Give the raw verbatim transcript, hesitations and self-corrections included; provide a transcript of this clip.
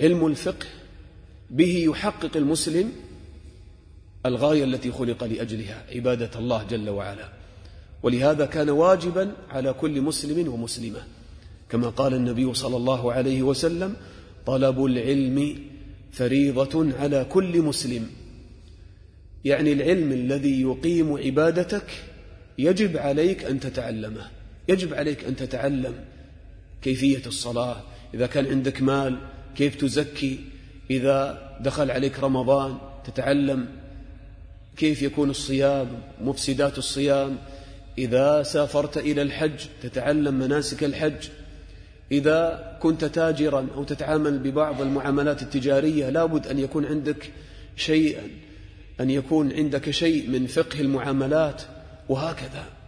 علم الفقه به يحقق المسلم الغاية التي خلق لأجلها، عبادة الله جل وعلا. ولهذا كان واجبا على كل مسلم ومسلمة، كما قال النبي صلى الله عليه وسلم: طلب العلم فريضة على كل مسلم. يعني العلم الذي يقيم عبادتك يجب عليك أن تتعلمه، يجب عليك أن تتعلم كيفية الصلاة، إذا كان عندك مال كيف تزكي، إذا دخل عليك رمضان تتعلم كيف يكون الصيام، مفسدات الصيام، إذا سافرت إلى الحج تتعلم مناسك الحج، إذا كنت تاجرا أو تتعامل ببعض المعاملات التجارية لابد أن يكون عندك شيئا، أن يكون عندك شيء من فقه المعاملات، وهكذا.